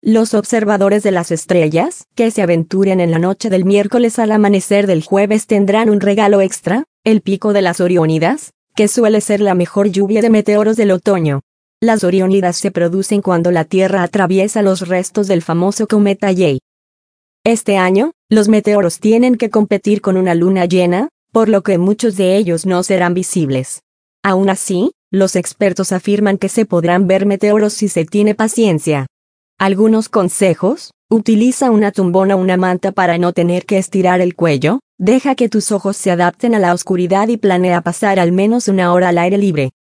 Los observadores de las estrellas, que se aventuren en la noche del miércoles al amanecer del jueves tendrán un regalo extra, el pico de las Oriónidas, que suele ser la mejor lluvia de meteoros del otoño. Las Oriónidas se producen cuando la Tierra atraviesa los restos del famoso cometa Halley. Este año, los meteoros tienen que competir con una luna llena, por lo que muchos de ellos no serán visibles. Aún así, los expertos afirman que se podrán ver meteoros si se tiene paciencia. Algunos consejos: utiliza una tumbona o una manta para no tener que estirar el cuello, deja que tus ojos se adapten a la oscuridad y planea pasar al menos una hora al aire libre.